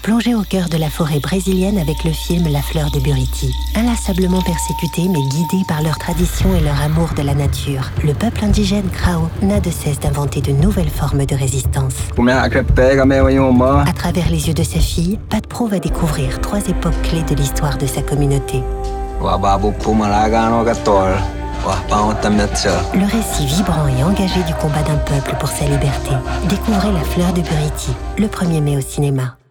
Plongez au cœur de la forêt brésilienne avec le film La fleur de Buriti. Inlassablement persécutés mais guidés par leur tradition et leur amour de la nature, le peuple indigène Krao n'a de cesse d'inventer de nouvelles formes de résistance. À travers les yeux de sa fille, Pat Pro va découvrir 3 époques clés de l'histoire de sa communauté. Le récit vibrant et engagé du combat d'un peuple pour sa liberté. Découvrez La fleur de Buriti, le 1er mai au cinéma.